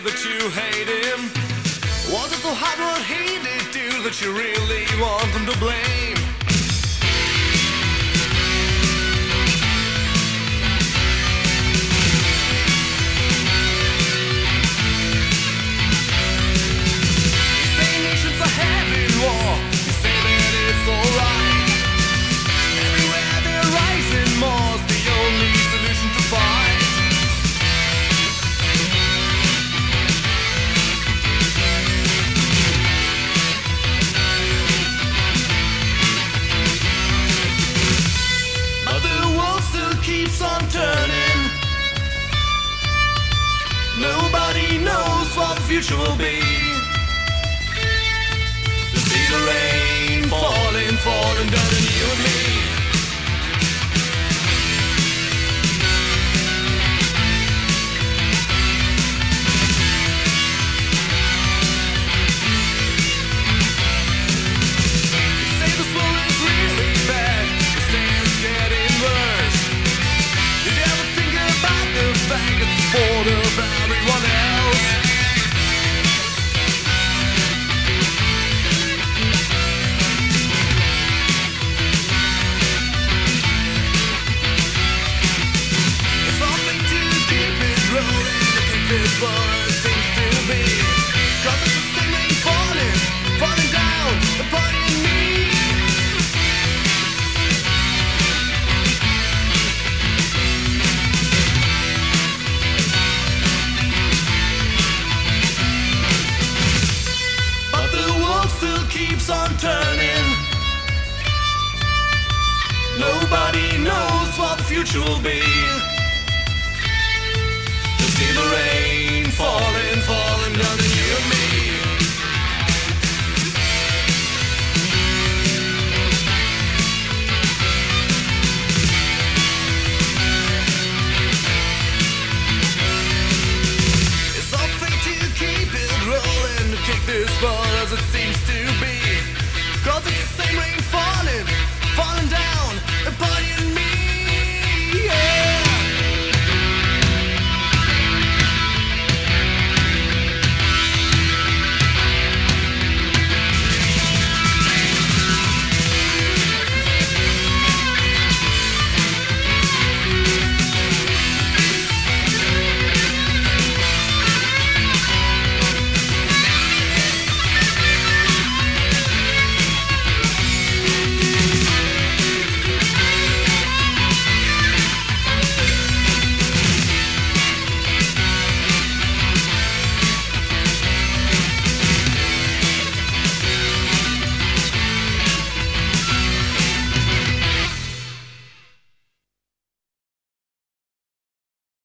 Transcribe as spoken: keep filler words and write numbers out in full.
that you hate him? Was it so hard what he did do that you really want him to blame? You say nations are having war, you say that it's alright. Everywhere they're rising more's the only solution to fight. Keeps on turning. Nobody knows what the future will be. To see the rain falling, falling down on you and me. You say this world is really bad. You say it's getting worse. You never think about the fact it's the fault of everyone else. It's something to keep it rolling, to keep this war it seems to be. 'Cause it's the same thing falling, falling down, and pointing me. Still keeps on turning. Nobody knows what the future will be. To see the rain fall